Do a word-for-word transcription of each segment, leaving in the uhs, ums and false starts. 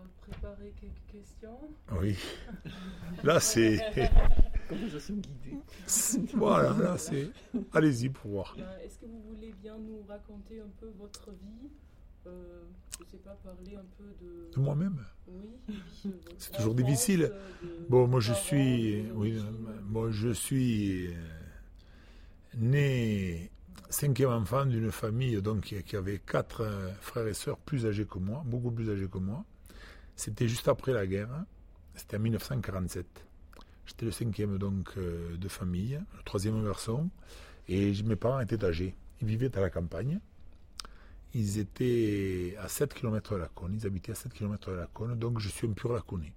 préparé quelques questions. Oui. Là, c'est... Conversation guidée. Voilà, là, c'est... Allez-y pour voir. Est-ce que vous voulez bien nous raconter un peu votre vie euh, Je ne sais pas, parler un peu de... De moi-même. Oui. C'est toujours difficile. De, bon, moi, je parents, suis... Oui, moi, je suis né cinquième enfant d'une famille donc, qui avait quatre frères et sœurs plus âgés que moi, beaucoup plus âgés que moi. C'était juste après la guerre. C'était en mille neuf cent quarante-sept. J'étais le cinquième donc euh, de famille, le troisième garçon, et mes parents étaient âgés. Ils vivaient à la campagne. Ils étaient à sept kilomètres de Laconne. Ils habitaient à sept kilomètres de Laconne, donc je suis un pur Laconnais.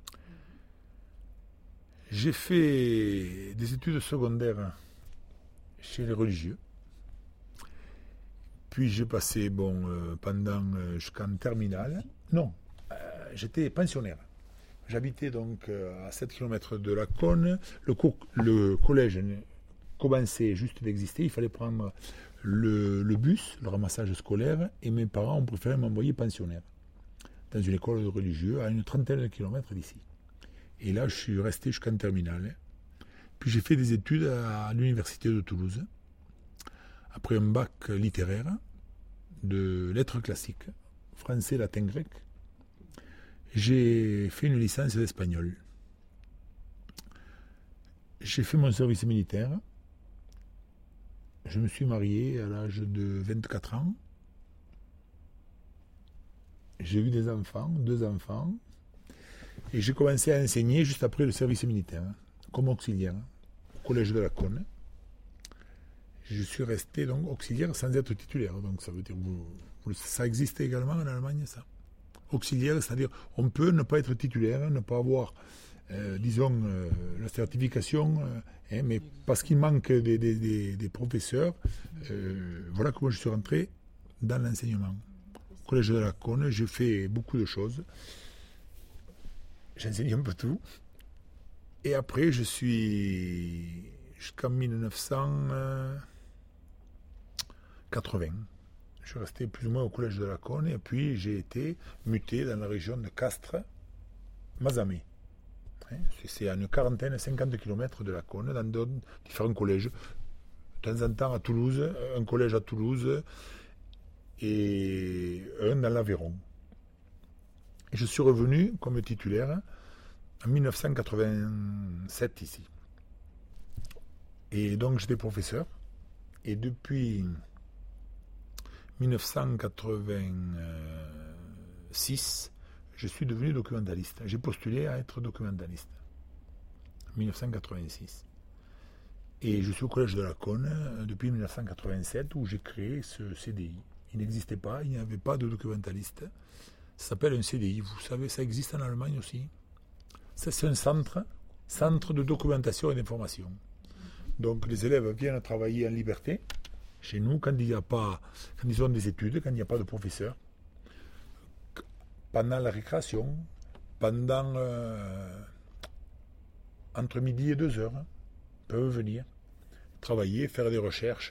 J'ai fait des études secondaires chez les religieux. Puis j'ai passé bon euh, pendant euh, jusqu'en terminale. Non, euh, j'étais pensionnaire. J'habitais donc à sept kilomètres de Laconne. Le, co- le collège commençait juste d'exister. Il fallait prendre le, le bus, le ramassage scolaire. Et mes parents ont préféré m'envoyer pensionnaire dans une école de religieux à une trentaine de kilomètres d'ici. Et là, je suis resté jusqu'en terminale. Puis j'ai fait des études à l'université de Toulouse. Après un bac littéraire de lettres classiques, français, latin, grec. J'ai fait une licence d'espagnol. J'ai fait mon service militaire. Je me suis marié à l'âge de vingt-quatre ans. J'ai eu des enfants, deux enfants. Et j'ai commencé à enseigner juste après le service militaire, comme auxiliaire, au collège de Laconne. Je suis resté donc auxiliaire sans être titulaire. Donc ça veut dire que ça existe également en Allemagne, ça. Auxiliaire, c'est-à-dire on peut ne pas être titulaire, ne pas avoir, euh, disons, euh, la certification, euh, hein, mais parce qu'il manque des, des, des, des professeurs, euh, voilà comment je suis rentré dans l'enseignement. Au collège de Laconne, j'ai fait beaucoup de choses. J'enseigne un peu tout. Et après, je suis jusqu'en mille neuf cent quatre-vingts. Je suis resté plus ou moins au collège de Laconne et puis j'ai été muté dans la région de Castres-Mazamet. C'est à une quarantaine, cinquante kilomètres de Laconne, dans différents collèges. De temps en temps à Toulouse, un collège à Toulouse et un dans l'Aveyron. Et je suis revenu comme titulaire en mille neuf cent quatre-vingt-sept ici. Et donc j'étais professeur. Et depuis mille neuf cent quatre-vingt-six, je suis devenu documentaliste. J'ai postulé à être documentaliste. mille neuf cent quatre-vingt-six. Et je suis au collège de Laconne depuis mille neuf cent quatre-vingt-sept où j'ai créé ce C D I. Il n'existait pas, il n'y avait pas de documentaliste. Ça s'appelle un C D I. Vous savez, ça existe en Allemagne aussi. Ça, c'est un centre, centre de documentation et d'information. Donc les élèves viennent travailler en liberté chez nous quand il n'y a pas, quand ils ont des études, quand il n'y a pas de professeur. Pendant la récréation, pendant euh, entre midi et deux heures, ils peuvent venir travailler, faire des recherches.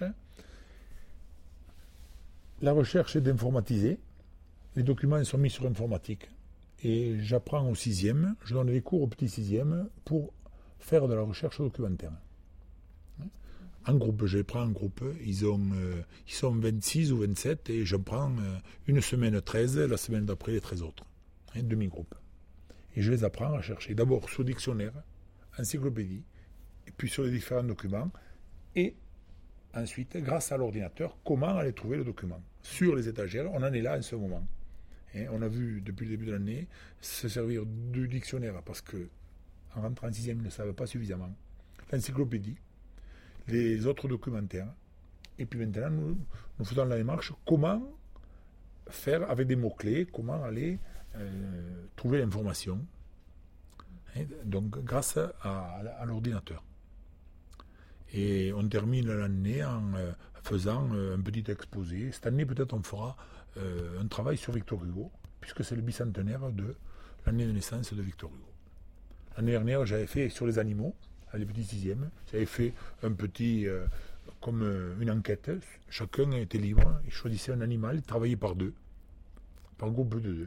La recherche est informatisée. Les documents sont mis sur informatique. Et j'apprends au sixième, je donne des cours au petit sixième pour faire de la recherche documentaire. En groupe, je les prends en groupe. Ils, ont, euh, ils sont vingt-six ou vingt-sept et je prends euh, une semaine treize, la semaine d'après les treize autres. Un demi-groupe. Et je les apprends à chercher. D'abord sur dictionnaire, encyclopédie, et puis sur les différents documents. Et ensuite, grâce à l'ordinateur, comment aller trouver le document. Sur les étagères, on en est là en ce moment. Et on a vu depuis le début de l'année se servir du dictionnaire parce que en rentrant en sixième, ils ne savaient pas suffisamment. L'encyclopédie, les autres documentaires. Et puis maintenant, nous, nous faisons la démarche comment faire avec des mots-clés, comment aller euh, trouver l'information. Et donc, grâce à, à, à l'ordinateur. Et on termine l'année en euh, faisant euh, un petit exposé. Cette année, peut-être, on fera euh, un travail sur Victor Hugo, puisque c'est le bicentenaire de l'année de naissance de Victor Hugo. L'année dernière, j'avais fait sur les animaux, à les petits sixièmes. J'avais fait un petit, euh, comme euh, une enquête. Chacun était libre, il choisissait un animal, il travaillait par deux, par groupe de deux.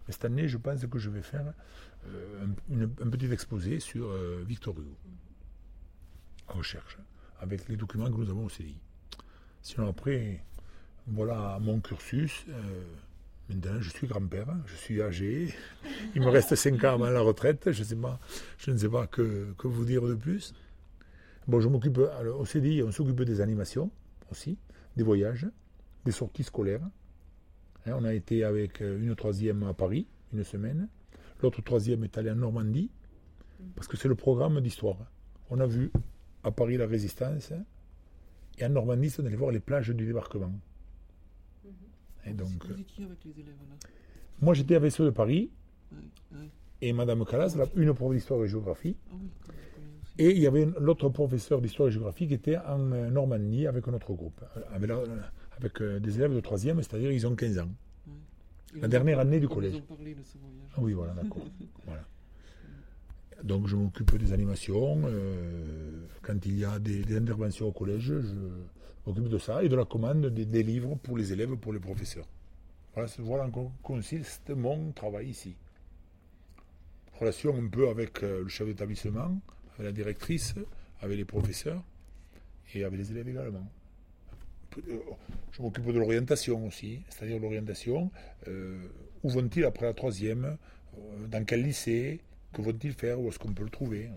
Mais cette année, je pense que je vais faire euh, un, une, un petit exposé sur euh, Victor Hugo, en recherche, avec les documents que nous avons au C D I. Sinon après, voilà mon cursus. Euh, maintenant, je suis grand-père, je suis âgé. Il me reste cinq ans avant la retraite. Je, sais pas, je ne sais pas que, que vous dire de plus. Bon, je m'occupe, alors, au C D I, on s'occupe des animations aussi, des voyages, des sorties scolaires. Hein, on a été avec une troisième à Paris, une semaine. L'autre troisième est allé en Normandie, parce que c'est le programme d'histoire. On a vu à Paris la Résistance, et en Normandie, on allait voir les plages du débarquement. Et donc, vous étiez avec les élèves là? Moi, j'étais avec ceux de Paris, Ouais, ouais. et Madame Calas, la- une prof d'histoire et géographie. Ah oui, je connais aussi. Et il y avait l'autre professeur d'histoire et géographie qui était en euh, Normandie avec notre groupe, avec, la- avec euh, des élèves de troisième, c'est-à-dire ils ont quinze ans. Ouais. Ils La ont dernière parlé- année du ils collège. ont parlé de ce voyage. Ah oui, voilà, d'accord. Voilà. Donc je m'occupe des animations. euh, quand il y a des, des interventions au collège, je m'occupe de ça et de la commande des, des livres pour les élèves, pour les professeurs. Voilà, c'est- voilà en quoi consiste mon travail ici. Relation un peu avec euh, le chef d'établissement, avec la directrice, avec les professeurs et avec les élèves également. Euh, Je m'occupe de l'orientation aussi, c'est-à-dire l'orientation. euh, où vont-ils après la troisième euh, Dans quel lycée? Que vont-ils faire? Où est-ce qu'on peut le trouver?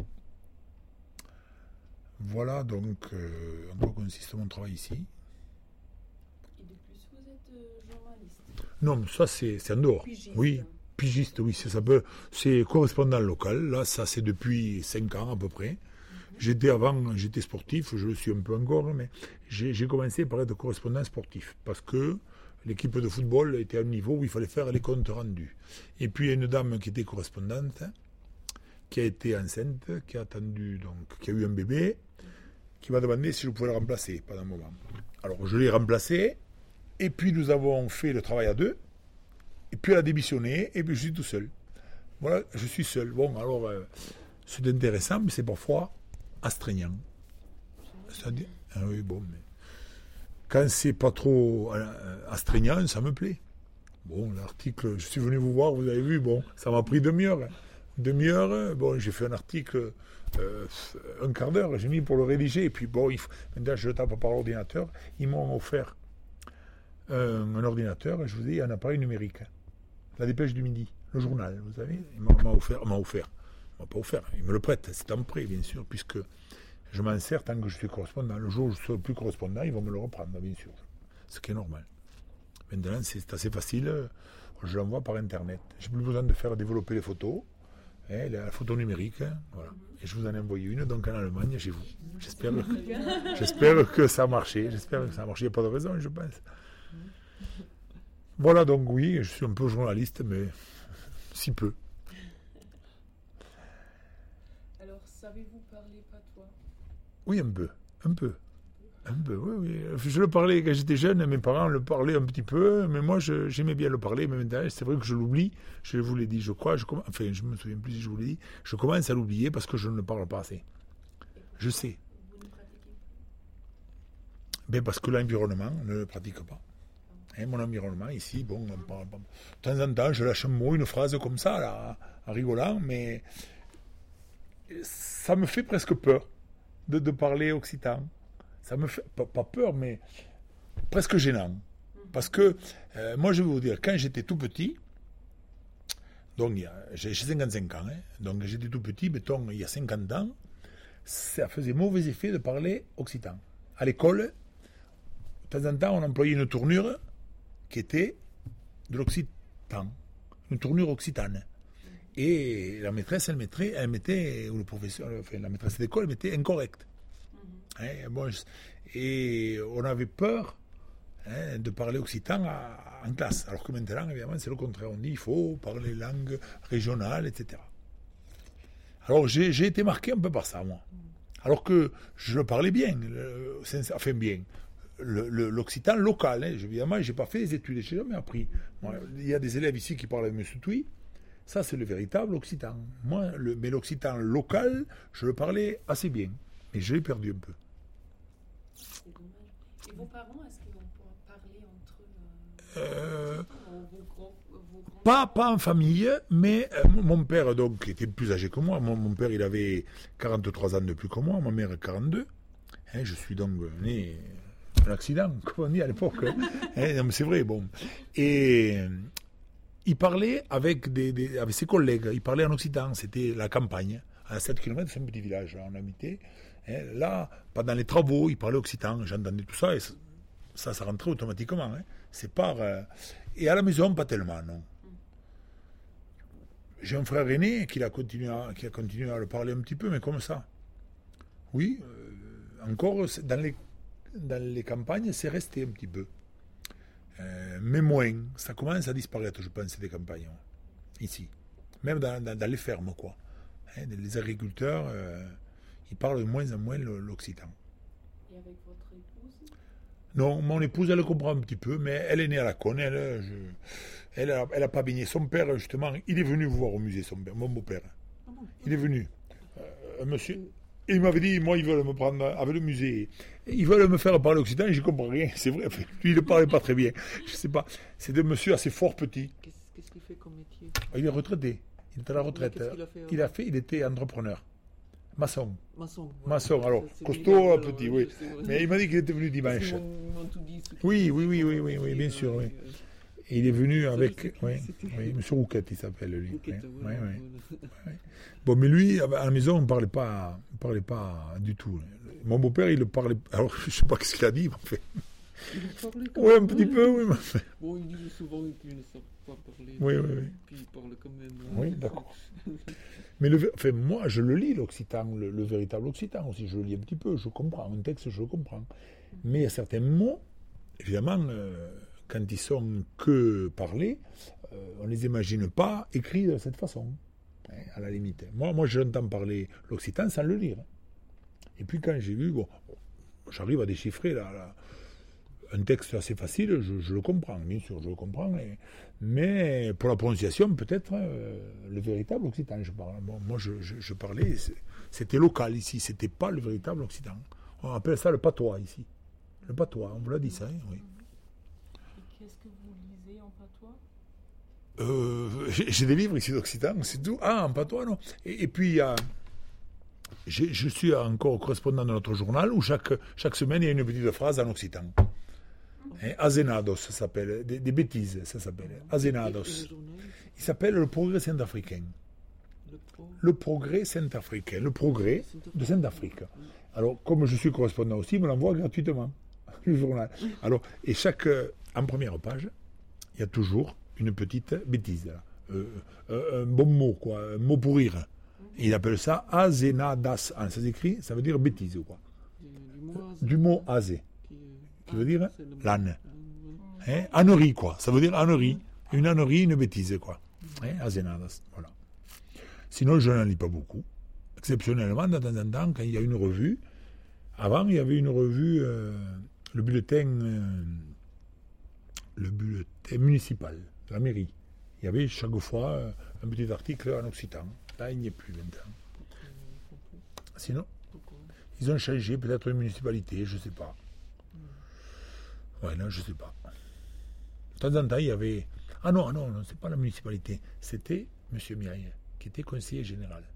Voilà donc euh, en quoi consiste mon travail ici. Et de plus, vous êtes euh, journaliste. Non, mais ça c'est c'est en dehors. Pigiste. Oui, pigiste, oui, c'est ça peut. C'est correspondant local. Là, ça c'est depuis cinq ans à peu près. J'étais avant, j'étais sportif, je le suis un peu encore, mais j'ai j'ai commencé par être correspondant sportif parce que l'équipe de football était à un niveau où il fallait faire les comptes rendus. Et puis il y a une dame qui était correspondante, qui a été enceinte, qui a attendu, donc, qui a eu un bébé, qui m'a demandé si je pouvais le remplacer pendant un moment. Alors je l'ai remplacé, et puis nous avons fait le travail à deux, et puis elle a démissionné, et puis je suis tout seul. Voilà, je suis seul. Bon, alors, euh, c'est intéressant, mais c'est parfois astreignant. C'est-à-dire, ah oui, bon, mais quand c'est pas trop euh, astreignant, ça me plaît. Bon, l'article, je suis venu vous voir, vous avez vu, bon, ça m'a pris demi-heure. hein. Demi-heure, bon, j'ai fait un article, euh, un quart d'heure, j'ai mis pour le rédiger, et puis bon, il faut, maintenant je le tape par l'ordinateur. Ils m'ont offert euh, un ordinateur, et je vous dis, un appareil numérique. La Dépêche du Midi, le journal, vous savez, il m'a m'a offert, m'a offert, il m'a pas offert, il me le prête, c'est en prêt, bien sûr, puisque je m'en sers tant que je suis correspondant. Le jour où je ne serai plus correspondant, ils vont me le reprendre, bien sûr, ce qui est normal. Maintenant, c'est assez facile, je l'envoie par Internet. J'ai plus besoin de faire développer les photos, hein, la photo numérique, hein, voilà. Et je vous en ai envoyé une, donc en Allemagne, chez vous. J'espère que, j'espère que ça a marché, j'espère que ça a marché, il n'y a pas de raison, je pense. Voilà, donc oui, je suis un peu journaliste, mais si peu. Alors, savez-vous parler patois? Oui, un peu, un peu. Un peu, oui, oui. Je le parlais quand j'étais jeune, mes parents le parlaient un petit peu, mais moi je- j'aimais bien le parler, mais maintenant c'est vrai que je l'oublie, je vous l'ai dit, je crois, je comm- enfin je me souviens plus si je vous l'ai dit, je commence à l'oublier parce que je ne le parle pas assez. Je sais, Vous ne pratiquez pas? ben parce que l'environnement ne le pratique pas. Hein, mon environnement ici, bon, on parle pas. De temps en temps je lâche un mot, une phrase comme ça, là, en rigolant, mais ça me fait presque peur de, de parler occitan. Ça me fait pas, pas peur, mais presque gênant. Parce que, euh, moi je vais vous dire, quand j'étais tout petit, donc il y a- j'ai j'ai cinquante-cinq ans, hein, donc j'étais tout petit, mettons, il y a cinquante ans, ça faisait mauvais effet de parler occitan. À l'école, de temps en temps, on employait une tournure qui était de l'occitan, une tournure occitane. Et la maîtresse, elle mettait, elle mettait ou le professeur, enfin, la maîtresse d'école mettait incorrect. Hein, bon, je- et on avait peur hein, de parler occitan à- en classe, alors que maintenant, évidemment, c'est le contraire. On dit il faut parler langue régionale, et cetera. Alors j'ai j'ai été marqué un peu par ça, moi. Alors que je le parlais bien, le- enfin bien, le- le- l'occitan local. Hein, évidemment, je n'ai pas fait les études, je n'ai jamais appris. Moi, il y a des élèves ici qui parlent avec M. Touy. Ça, c'est le véritable occitan. Moi, le, mais l'occitan local, je le parlais assez bien. Mais je l'ai perdu un peu. C'est dommage. Et vos parents, est-ce qu'ils vont pouvoir parler entre eux Euh, euh, vos, grands- vos grands Pas, pas en famille, mais euh, mon père, donc, était plus âgé que moi. Mon, mon père, il avait quarante-trois ans de plus que moi, ma mère quarante-deux. Hein, je suis donc né un accident, comme on dit à l'époque. Hein, non, mais c'est vrai, bon. Et euh, il parlait avec, des, des, avec ses collègues, il parlait en occitan, c'était la campagne. À sept kilomètres, c'est un petit village, on habitait. Hein, là, pendant les travaux, il parlait occitan, j'entendais tout ça, et ça, ça rentrait automatiquement. Hein. C'est par... Euh, et à la maison, pas tellement, non. J'ai un frère aîné qui a, continué à, qui a continué à le parler un petit peu, mais comme ça. Oui, euh, encore, dans les, dans les campagnes, c'est resté un petit peu. Euh, mais moins. Ça commence à disparaître, je pense, des campagnes. Ici. Même dans, dans, dans les fermes, quoi. Hein, les agriculteurs, euh, ils parlent de moins en moins l'occitan. Et avec votre épouse? Non, mon épouse, elle comprend un petit peu, mais elle est née à la Cône, elle... Je, Elle n'a elle a pas baigné. Son père, justement, il est venu voir au musée, son père, mon beau-père. Ah bon? Il est venu. Euh, un monsieur. Et il m'avait dit, moi, ils veulent me prendre avec le musée. Ils veulent me faire parler occitan et je ne comprends rien. C'est vrai. Lui, il ne parlait pas très bien. Je ne sais pas. C'est des monsieur assez fort petits. Qu'est-ce qu'est-ce qu'il fait comme métier? Il est retraité. Il est à la retraite. Qu'est-ce qu'il a fait, Il a fait, il était entrepreneur. Maçon. Maçon. ouais. Maçon, alors, Ça, c'est costaud, légal, petit, alors, oui. je sais, ouais. Mais il m'a dit qu'il était venu Parce dimanche. qu'ils m'ont- ils m'ont tout dit, ce Oui, qu'ils oui, oui, font oui, comme oui, oui, métier, bien euh, sûr, oui. euh, Et il est venu Ça, je avec... sais qui Oui, c'était. oui, monsieur Rouquette, il s'appelle, lui. Rouquette, Oui, voilà, oui, oui. voilà. Bon, mais lui, à la maison, on ne parlait pas, on parlait pas du tout. Mon beau-père, il le parlait... Alors, je ne sais pas ce qu'il a dit, mais en fait... Il parlait quand Oui, un même, petit hein. peu, oui. Mais... Bon, il dit souvent qu'il ne sait pas parler. Oui, oui, oui. Puis il parle quand même. hein. Oui, d'accord. Mais le, enfin, moi, je le lis, l'occitan, le, le véritable occitan aussi. Je le lis un petit peu, je comprends. Un texte, je le comprends. Mais il y a certains mots, évidemment, euh, quand ils sont que parlés, euh, on ne les imagine pas écrits de cette façon, hein, à la limite. Moi, moi j'entends parler l'occitan sans le lire. Et puis quand j'ai vu, bon, j'arrive à déchiffrer là, là, un texte assez facile, je, je le comprends, bien sûr, je le comprends. Et, mais pour la prononciation, peut-être euh, le véritable occitan, je parle. Bon, moi, je, je, je parlais, c'était local ici, c'était pas le véritable occitan. On appelle ça le patois ici. Le patois, on vous l'a dit ça, hein, oui. Et qu'est-ce que vous lisez en patois? Euh, j'ai, j'ai des livres ici d'occitan, c'est tout. Ah, en patois, non. Et, et puis, euh, j'ai, je suis encore correspondant de notre journal où chaque, chaque semaine, il y a une petite phrase en occitan. Hein, Azenados, ça s'appelle. Des, des bêtises, ça s'appelle. Azenados. Et le journal, Il s'appelle Le Progrès Saint-Africain. le pro- Le Progrès Saint-Africain. Le Progrès de Saint-Afrique. Alors, comme je suis correspondant aussi, il me l'envoie gratuitement, le journal. Alors, et chaque, euh, en première page, il y a toujours une petite bêtise. Là. Euh, euh, un bon mot, quoi, un mot pour rire. Et il appelle ça Azenadas. Ah, ça s'écrit, ça veut dire bêtise, quoi. du, du mot as- Du mot azé, qui, euh, qui veut dire c'est le mot- l'âne. euh, Hein, ânerie, quoi. Ça veut dire ânerie. Une ânerie, une bêtise, quoi. Hein, Azenadas, voilà. Sinon, je n'en lis pas beaucoup. Exceptionnellement, de temps en temps, quand il y a une revue, avant, il y avait une revue, euh, le bulletin, euh, le bulletin municipal de la mairie. Il y avait chaque fois euh, un petit article en occitan. Là, il n'y est plus maintenant. Sinon, pourquoi ils ont changé, peut-être une municipalité, je ne sais pas. Ouais, non, je ne sais pas. De temps en temps, il y avait... Ah non, ah non, non, c'est pas la municipalité. C'était M. Mireille, qui était conseiller général.